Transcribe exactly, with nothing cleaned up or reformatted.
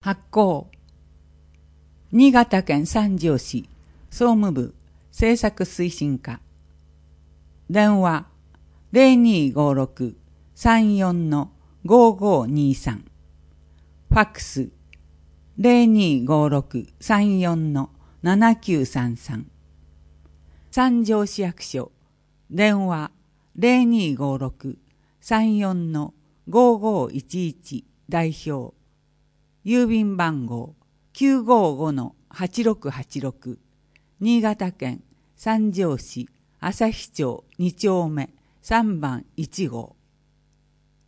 発行。新潟県三条市総務部政策推進課。電話 ゼロにーごーろく さんよん ごーごーにーさん。ファックス ゼロにーごーろく さんよん ななきゅうさんさん。三条市役所電話 ゼロにーごーろく さんよん ごーごーいちいち代表。郵便番号 きゅうごーごーはちろくはちろく 新潟県三条市旭町に丁目さんばんいちごう。